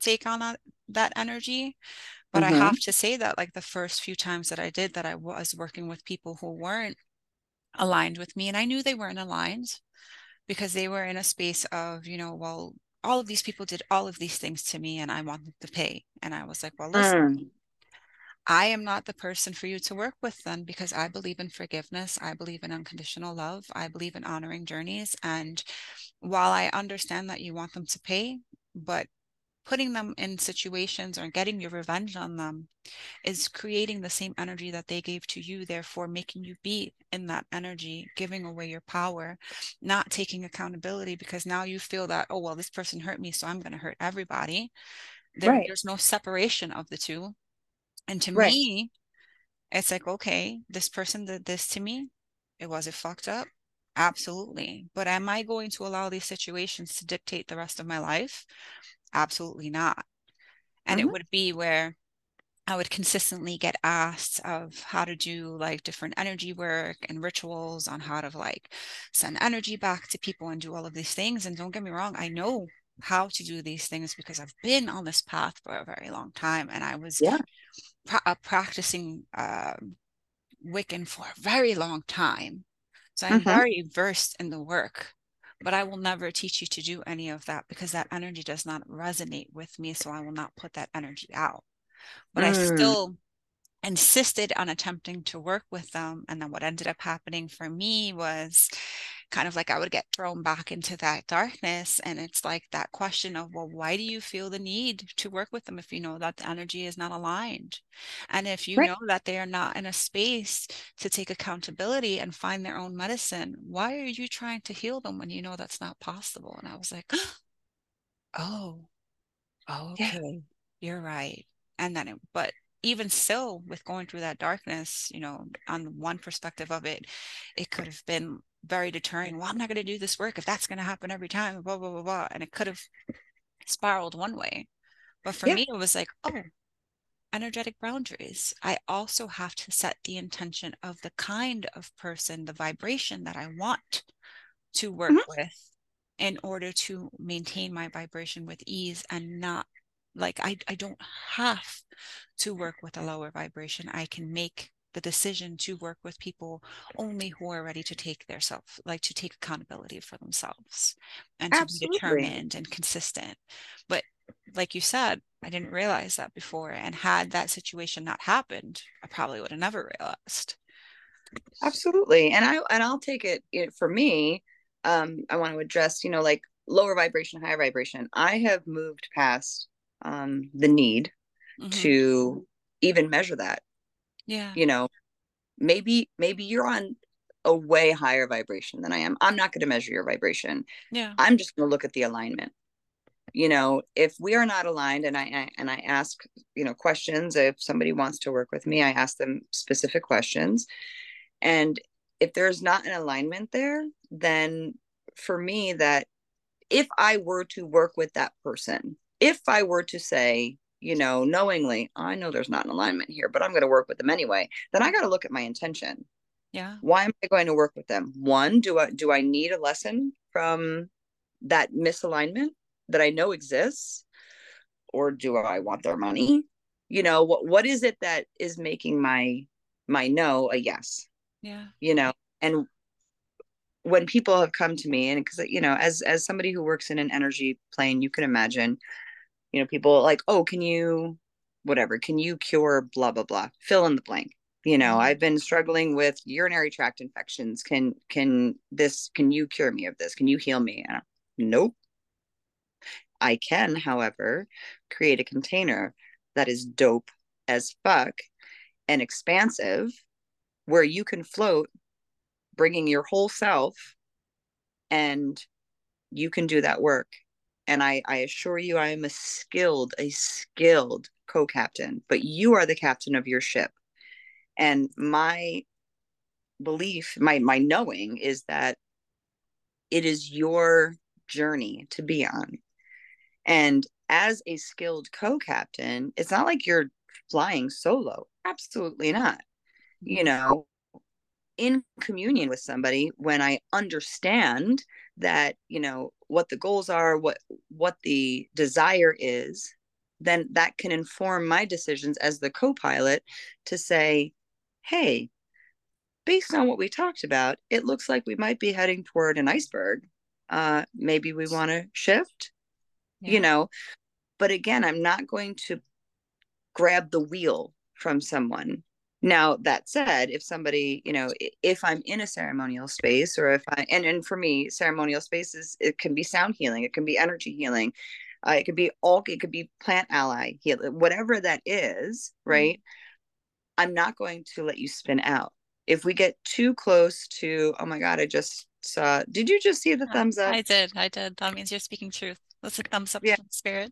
take on that, that energy. But I Mm-hmm. have to say that like the first few times that I did that, I was working with people who weren't aligned with me, and I knew they weren't aligned because they were in a space of, you know, well, all of these people did all of these things to me and I want them to pay. And I was like, well, listen, Mm. I am not the person for you to work with then, because I believe in forgiveness. I believe in unconditional love. I believe in honoring journeys. And while I understand that you want them to pay, but putting them in situations or getting your revenge on them is creating the same energy that they gave to you, therefore making you be in that energy, giving away your power, not taking accountability, because now you feel that, oh, well, this person hurt me, so I'm going to hurt everybody. There, Right. there's no separation of the two. And to Right. me, it's like, okay, this person did this to me. It was it fucked up? Absolutely. But am I going to allow these situations to dictate the rest of my life? Absolutely not. And it Mm-hmm. would be where I would consistently get asked of how to do like different energy work and rituals on how to like send energy back to people and do all of these things. And don't get me wrong, I know how to do these things because I've been on this path for a very long time. And I was Yeah. pra- uh, practicing uh, Wiccan for a very long time. So I'm Mm-hmm. very versed in the work, but I will never teach you to do any of that because that energy does not resonate with me. So I will not put that energy out. But I Mm. still insisted on attempting to work with them. And then what ended up happening for me was kind of like I would get thrown back into that darkness. And it's like that question of, well, why do you feel the need to work with them if you know that the energy is not aligned? And if you Right. know that they are not in a space to take accountability and find their own medicine, why are you trying to heal them when you know that's not possible? And I was like, oh, Yeah. okay, you're right. And then it, but even still, with going through that darkness, you know, on one perspective of it, it could have been very deterring. Well, I'm not going to do this work if that's going to happen every time, blah, blah, blah, blah. And it could have spiraled one way. But for Yeah. me, it was like, oh, energetic boundaries. I also have to set the intention of the kind of person, the vibration that I want to work Mm-hmm. with in order to maintain my vibration with ease and not like I, I don't have to work with a lower vibration. I can make the decision to work with people only who are ready to take their self, like to take accountability for themselves and to be Absolutely. determined and consistent. But like you said, I didn't realize that before. And had that situation not happened, I probably would have never realized. Absolutely. And I and I'll take it, it for me. Um, I want to address, you know, like lower vibration, higher vibration. I have moved past um the need Mm-hmm. to even measure that. Yeah. You know, maybe maybe you're on a way higher vibration than I am. I'm not going to measure your vibration. Yeah. I'm just going to look at the alignment. You know, if we are not aligned, and I, I and I ask, you know, questions. If somebody wants to work with me, I ask them specific questions. And if there's not an alignment there, then for me, that if I were to work with that person, if I were to say, you know, knowingly, I know there's not an alignment here, but I'm going to work with them anyway, then I got to look at my intention. Yeah. Why am I going to work with them? One, do I do I need a lesson from that misalignment that I know exists, or do I want their money? You know, what what is it that is making my my no a yes? Yeah. You know, and when people have come to me, and because you know, as as somebody who works in an energy plane, you can imagine, you know, people like, oh, can you, whatever, can you cure blah blah blah, fill in the blank. You know, Mm-hmm. I've been struggling with urinary tract infections. Can can this? Can you cure me of this? Can you heal me? And nope. I can, however, create a container that is dope as fuck and expansive, where you can float, bringing your whole self, and you can do that work. And I, I assure you, I am a skilled, a skilled co-captain, but you are the captain of your ship. And my belief, my my knowing is that it is your journey to be on. And as a skilled co-captain, it's not like you're flying solo. Absolutely not. You know, in communion with somebody, when I understand that, you know, what the goals are, what what the desire is, then that can inform my decisions as the co-pilot to say, hey, based on what we talked about, it looks like we might be heading toward an iceberg. Uh, maybe we want to shift, yeah. you know, but again, I'm not going to grab the wheel from someone. Now, that said, if somebody, you know, if I'm in a ceremonial space, or if I, and, and for me, ceremonial spaces, it can be sound healing, it can be energy healing, uh, it could be all, it could be plant ally healing, whatever that is, right? Mm-hmm. I'm not going to let you spin out. If we get too close to, oh my God, I just saw, did you just see the thumbs up? I did, I did. That means you're speaking truth. That's a thumbs up yeah. from spirit.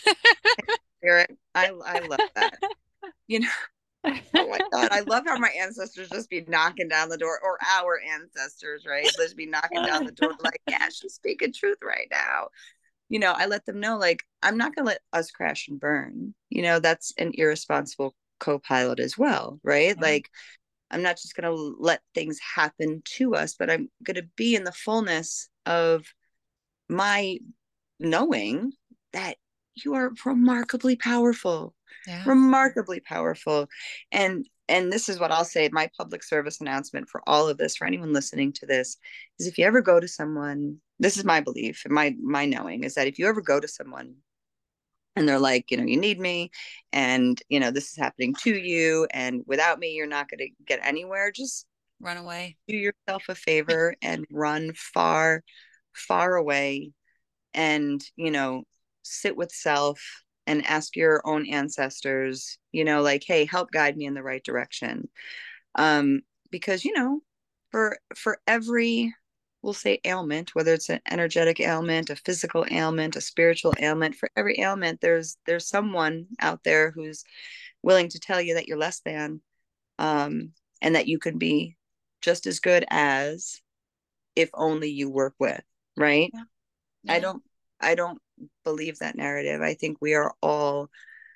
Spirit, I, I love that. You know, oh my God, I love how my ancestors just be knocking down the door, or our ancestors, right? Just be knocking down the door like, yeah, she's speaking truth right now. You know, I let them know, like, I'm not going to let us crash and burn. You know, that's an irresponsible co-pilot as well, right? Yeah. Like, I'm not just going to let things happen to us, but I'm going to be in the fullness of my knowing that you are remarkably powerful. Yeah. Remarkably powerful. And and this is what I'll say, my public service announcement for all of this, for anyone listening to this, is if you ever go to someone, this is my belief and my my knowing, is that if you ever go to someone and they're like, you know, you need me, and, you know, this is happening to you, and without me, you're not going to get anywhere, just run away. Do yourself a favor and run far, far away, and, you know, sit with self and ask your own ancestors, you know, like, hey, help guide me in the right direction. Um, because, you know, for for every, we'll say, ailment, whether it's an energetic ailment, a physical ailment, a spiritual ailment, for every ailment, there's there's someone out there who's willing to tell you that you're less than, um, and that you could be just as good as if only you work with, right? Yeah. Yeah. I don't I don't believe that narrative. I think we are all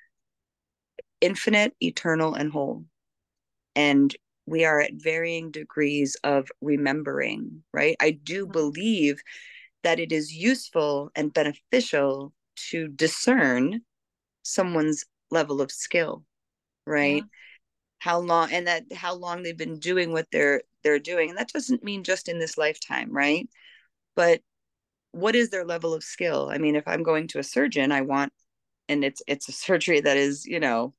infinite, eternal, and whole. And we are at varying degrees of remembering, right? I do mm-hmm. believe that it is useful and beneficial to discern someone's level of skill, right? Yeah. How long, and that how long they've been doing what they're they're doing. And that doesn't mean just in this lifetime, right? But what is their level of skill? I mean, if I'm going to a surgeon, I want, and it's it's a surgery that is, you know,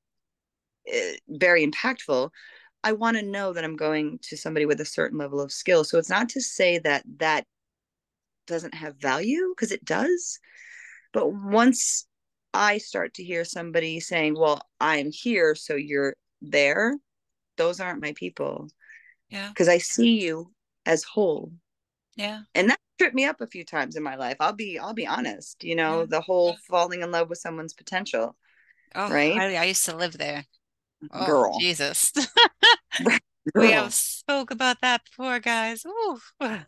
very impactful, I want to know that I'm going to somebody with a certain level of skill. So it's not to say that that doesn't have value, because it does. But once I start to hear somebody saying, well, I'm here, so you're there, those aren't my people. Yeah. Because I see you as whole. Yeah. And that tripped me up a few times in my life. I'll be, I'll be honest, you know, yeah. the whole falling in love with someone's potential. Oh, right. I, I used to live there. Oh, girl. Jesus. Girl. We have spoke about that before, guys. Ooh.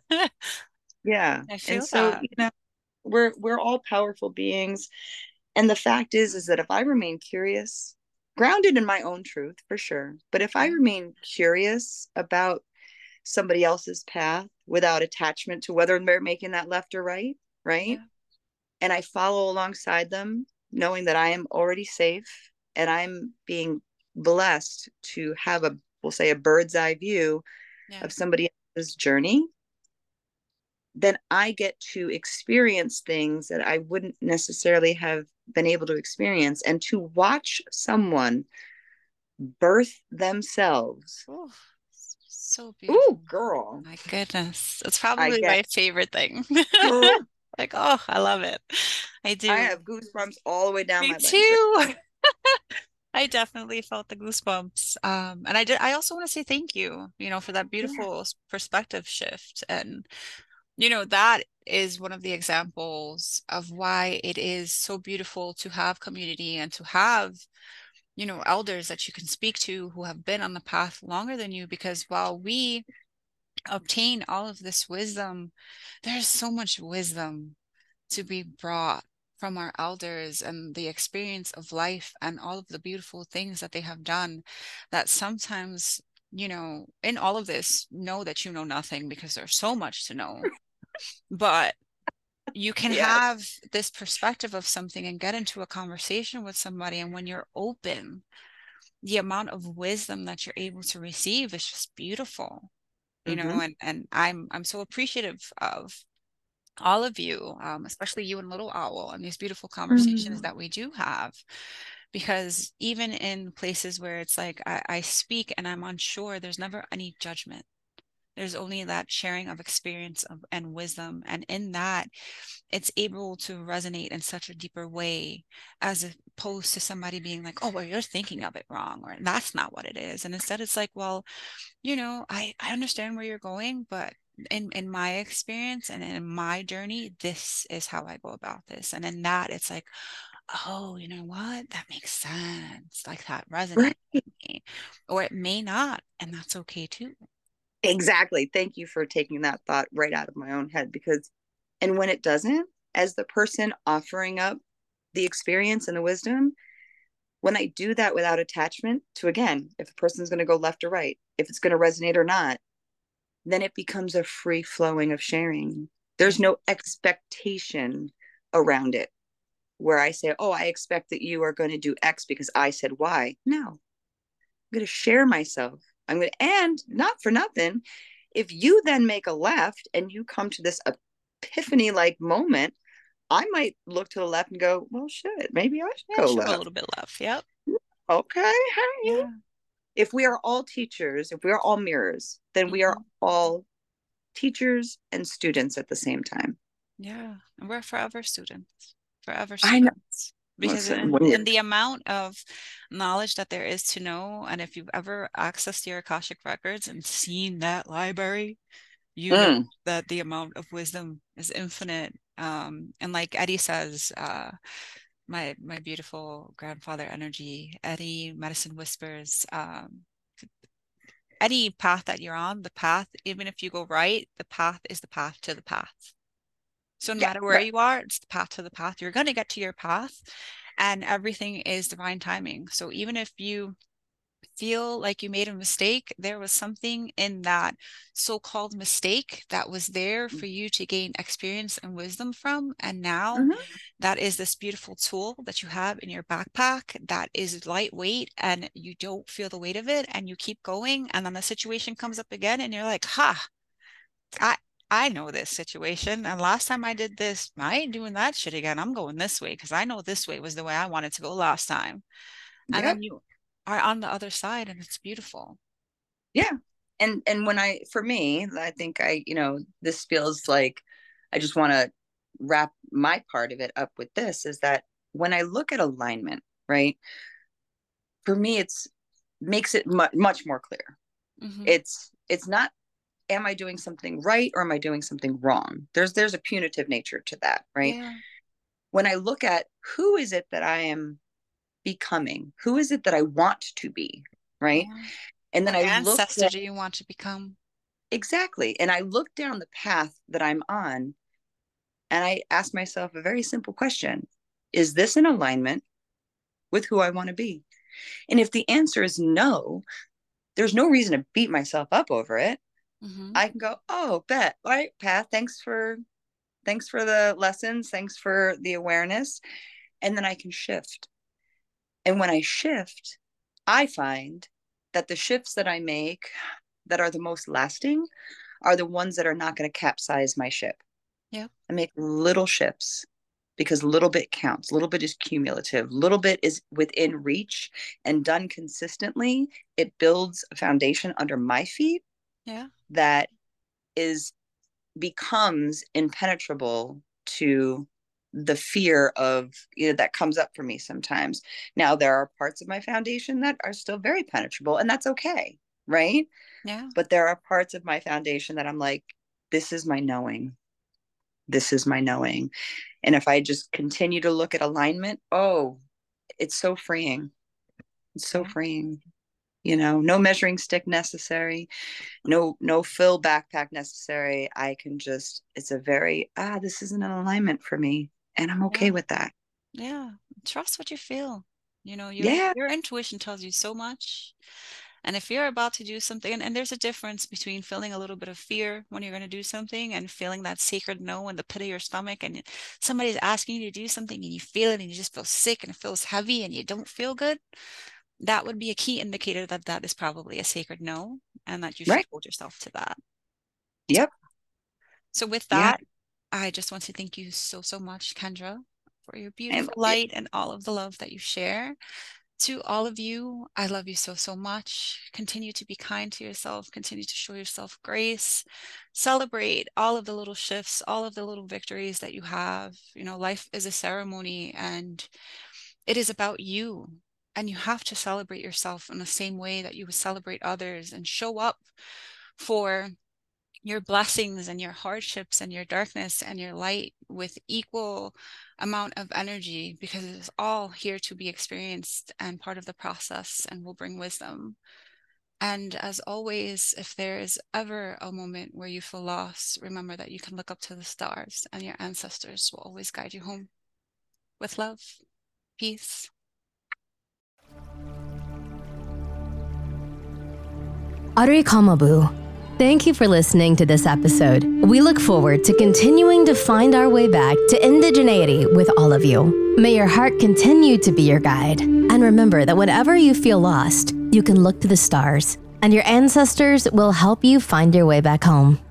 Yeah. I feel and so, that. you know, we're, we're all powerful beings. And the fact is, is that if I remain curious, grounded in my own truth, for sure, but if I remain curious about somebody else's path without attachment to whether they're making that left or right, right? Yeah. And I follow alongside them, knowing that I am already safe and I'm being blessed to have a, we'll say, a bird's eye view yeah. of somebody else's journey, then I get to experience things that I wouldn't necessarily have been able to experience, and to watch someone birth themselves. Ooh, so beautiful. Ooh, girl. My goodness. It's probably my favorite thing. Like, oh, I love it. I do. I have goosebumps all the way down Me my too. I definitely felt the goosebumps. Um, and I did, I also want to say thank you, you know, for that beautiful yeah. perspective shift. And, you know, that is one of the examples of why it is so beautiful to have community and to have, you know, elders that you can speak to who have been on the path longer than you, because while we obtain all of this wisdom, there's so much wisdom to be brought from our elders and the experience of life and all of the beautiful things that they have done, that sometimes, you know, in all of this, know that you know nothing because there's so much to know. But you can Yes. have this perspective of something and get into a conversation with somebody. And when you're open, the amount of wisdom that you're able to receive is just beautiful, you know, Mm-hmm. and, and I'm, I'm so appreciative of all of you, um, especially you and Little Owl, and these beautiful conversations Mm. that we do have. Because even in places where it's like I, I speak and I'm unsure, there's never any judgment. There's only that sharing of experience of, and wisdom. And in that, it's able to resonate in such a deeper way, as opposed to somebody being like, oh, well, you're thinking of it wrong, or that's not what it is. And instead, it's like, well, you know, I, I understand where you're going, but in, in my experience and in my journey, this is how I go about this. And in that, it's like, oh, you know what? That makes sense. Like that resonates Right. with me. Or it may not, and that's okay too. Exactly. Thank you for taking that thought right out of my own head, because, and when it doesn't, as the person offering up the experience and the wisdom, when I do that without attachment to, again, if the person's going to go left or right, if it's going to resonate or not, then it becomes a free flowing of sharing. Yeah. There's no expectation around it where I say, oh, I expect that you are going to do X because I said Y. No, I'm going to share myself. I'm going to, and not for nothing, if you then make a left and you come to this epiphany like moment, I might look to the left and go, well, shit, maybe I should Yeah, go should go a left. little bit left. Yep. Okay. Hey. Yeah. If we are all teachers, if we are all mirrors, then we are Mhm. all teachers and students at the same time. Yeah. And we're forever students, forever I know. students. Because Listen, in, when you're, in the amount of knowledge that there is to know, and if you've ever accessed your Akashic records and seen that library, you know mm, that the amount of wisdom is infinite. Um, and like Eddie says, uh, my my beautiful grandfather energy, Eddie Medicine Whispers, um, any path that you're on, the path, even if you go right, the path is the path to the path. So no yeah, matter where right. you are, it's the path to the path. You're going to get to your path, and everything is divine timing. So even if you feel like you made a mistake, there was something in that so-called mistake that was there for you to gain experience and wisdom from. And now Mm-hmm. that is this beautiful tool that you have in your backpack that is lightweight and you don't feel the weight of it, and you keep going. And then the situation comes up again and you're like, ha, I I know this situation. And last time I did this, I ain't doing that shit again. I'm going this way because I know this way was the way I wanted to go last time. And Yep. then you are on the other side and it's beautiful. Yeah. And and when I, for me, I think I, you know, this feels like I just want to wrap my part of it up with this, is that when I look at alignment, right? For me, it's makes it mu- much more clear. Mm-hmm. It's it's not, am I doing something right or am I doing something wrong? There's there's a punitive nature to that, right? Yeah. When I look at who is it that I am becoming, who is it that I want to be, right? Yeah. And then What I look ancestor at, do you want to become? exactly, and I look down the path that I'm on, and I ask myself a very simple question: is this in alignment with who I want to be? And if the answer is no, there's no reason to beat myself up over it. Mm-hmm. I can go, oh, bet, all right, Pat, thanks for thanks for the lessons, thanks for the awareness, and then I can shift. And when I shift, I find that the shifts that I make that are the most lasting are the ones that are not going to capsize my ship. Yeah. I make little shifts because little bit counts. Little bit is cumulative. Little bit is within reach, and done consistently, it builds a foundation under my feet Yeah. that is becomes impenetrable to the fear of, you know, that comes up for me sometimes. Now there are parts of my foundation that are still very penetrable, and that's okay, right? Yeah. But there are parts of my foundation that I'm like, this is my knowing. This is my knowing. And if I just continue to look at alignment, oh, it's so freeing. It's so Yeah. freeing. You know, no measuring stick necessary, no no fill backpack necessary. I can just, it's a very, ah, this isn't an alignment for me, and I'm okay Yeah. with that. Yeah. Trust what you feel. You know, your Yeah. your intuition tells you so much. And if you're about to do something, and, and there's a difference between feeling a little bit of fear when you're going to do something and feeling that sacred no in the pit of your stomach, and somebody's asking you to do something and you feel it and you just feel sick and it feels heavy and you don't feel good, that would be a key indicator that that is probably a sacred no, and that you should Right. hold yourself to that. Yep. So with that, yeah. I just want to thank you so, so much, Kendra, for your beautiful light and all of the love that you share. To all of you, I love you so, so much. Continue to be kind to yourself. Continue to show yourself grace. Celebrate all of the little shifts, all of the little victories that you have. You know, life is a ceremony and it is about you. And you have to celebrate yourself in the same way that you would celebrate others, and show up for your blessings and your hardships and your darkness and your light with equal amount of energy, because it's all here to be experienced and part of the process and will bring wisdom. And as always, if there is ever a moment where you feel lost, remember that you can look up to the stars and your ancestors will always guide you home. With love, peace. Ari Kamabu. Thank you for listening to this episode. We look forward to continuing to find our way back to indigeneity with all of you. May your heart continue to be your guide. And remember that whenever you feel lost, you can look to the stars, and your ancestors will help you find your way back home.